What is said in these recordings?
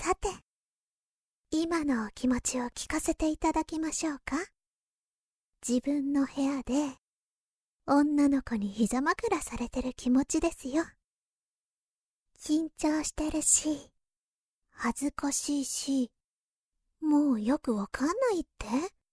さて、今のお気持ちを聞かせていただきましょうか。自分の部屋で女の子に膝枕されてる気持ちですよ。緊張してるし、恥ずかしいし、もうよくわかんないって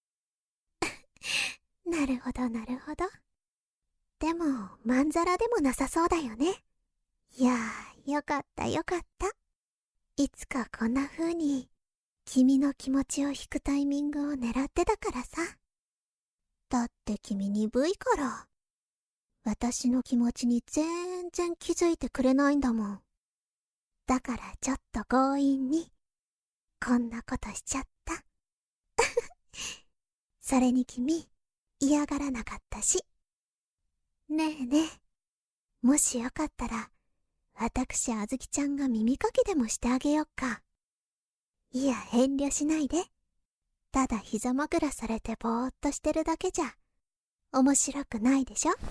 なるほどなるほど。でもまんざらでもなさそうだよね。いやー、よかったよかった。いつかこんな風に君の気持ちを引くタイミングを狙ってたからさ。だって君鈍いから、私の気持ちに全然気づいてくれないんだもん。だからちょっと強引にこんなことしちゃったそれに君嫌がらなかったし。ねえねえ、もしよかったら私あずきちゃんが耳かきでもしてあげよっか。いや、遠慮しないで。ただ膝枕されてぼーっとしてるだけじゃ面白くないでしょ。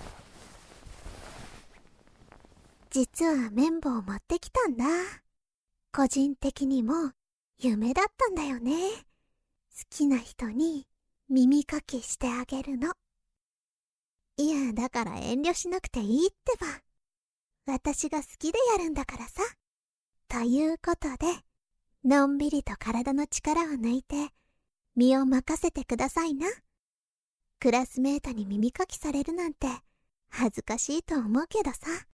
実は綿棒持ってきたんだ。個人的にも夢だったんだよね。好きな人に耳かきしてあげるの。いや、だから遠慮しなくていいってば。私が好きでやるんだからさ。ということで、のんびりと体の力を抜いて身を任せてくださいな。クラスメートに耳かきされるなんて恥ずかしいと思うけどさ。